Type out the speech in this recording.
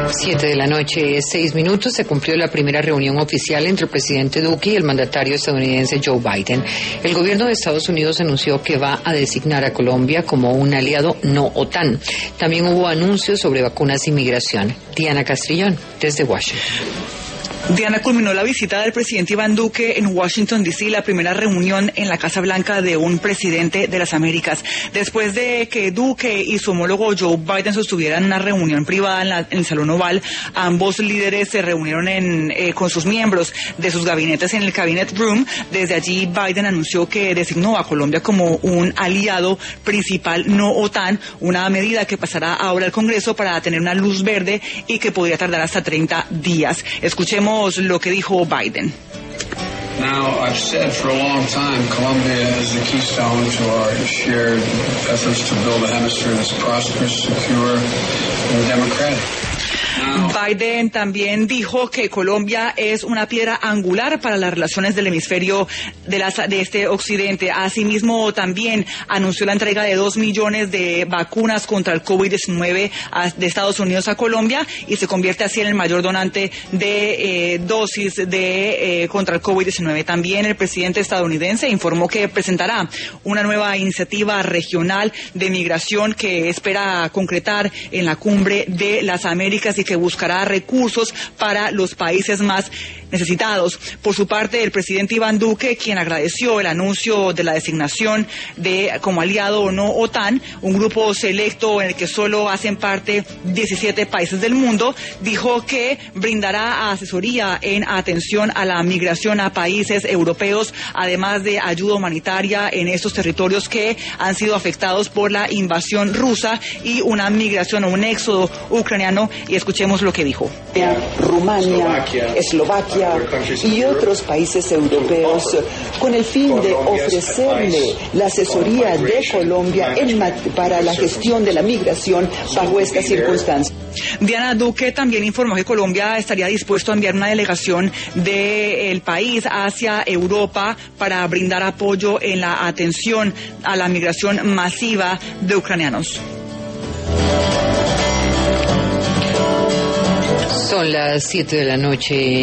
7:06 p.m. se cumplió la primera reunión oficial entre el presidente Duque y el mandatario estadounidense Joe Biden. El gobierno de Estados Unidos anunció que va a designar a Colombia como un aliado no OTAN. También hubo anuncios sobre vacunas y migración. Diana Castrillón, desde Washington. Diana, culminó la visita del presidente Iván Duque en Washington, D.C., la primera reunión en la Casa Blanca de un presidente de las Américas. Después de que Duque y su homólogo Joe Biden sostuvieran una reunión privada en el Salón Oval, ambos líderes se reunieron con sus miembros de sus gabinetes en el Cabinet Room. Desde allí, Biden anunció que designó a Colombia como un aliado principal no OTAN, una medida que pasará ahora al Congreso para tener una luz verde y que podría tardar hasta 30 días. Escuchemos lo que dijo Biden. Now, I've said for a long time, Colombia is the keystone to our shared efforts to build a hemisphere that's prosperous, secure, and democratic. Biden también dijo que Colombia es una piedra angular para las relaciones del hemisferio de este occidente. Asimismo, también anunció la entrega de 2 millones de vacunas contra el COVID-19 de Estados Unidos a Colombia y se convierte así en el mayor donante de dosis contra el COVID-19. También el presidente estadounidense informó que presentará una nueva iniciativa regional de migración que espera concretar en la Cumbre de las Américas y que buscará recursos para los países más necesitados. Por su parte, el presidente Iván Duque, quien agradeció el anuncio de la designación como aliado o no OTAN, un grupo selecto en el que solo hacen parte 17 países del mundo, dijo que brindará asesoría en atención a la migración a países europeos, además de ayuda humanitaria en estos territorios que han sido afectados por la invasión rusa y una migración o un éxodo ucraniano. Y escuchemos lo que dijo. Rumania, Eslovaquia y otros países europeos con el fin de ofrecerle la asesoría de Colombia para la gestión de la migración bajo estas circunstancias. Diana, Duque también informó que Colombia estaría dispuesto a enviar una delegación del país hacia Europa para brindar apoyo en la atención a la migración masiva de ucranianos. Son las 7:00 p.m.